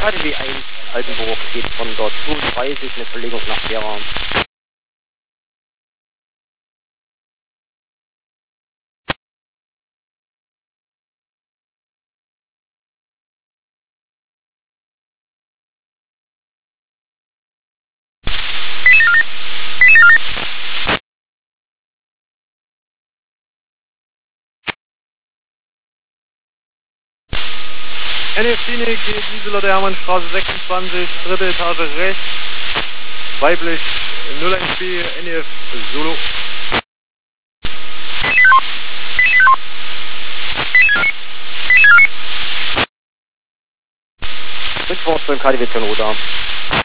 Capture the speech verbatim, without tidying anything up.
K D W eins Altenburg geht von der zweiunddreißig eine Verlegung nach Gera. N F Klinik, Gisela der Hermannstraße sechsundzwanzig, dritte Etage rechts, weiblich null eins B, N F Solo. Rückwärts beim K D W Toyota.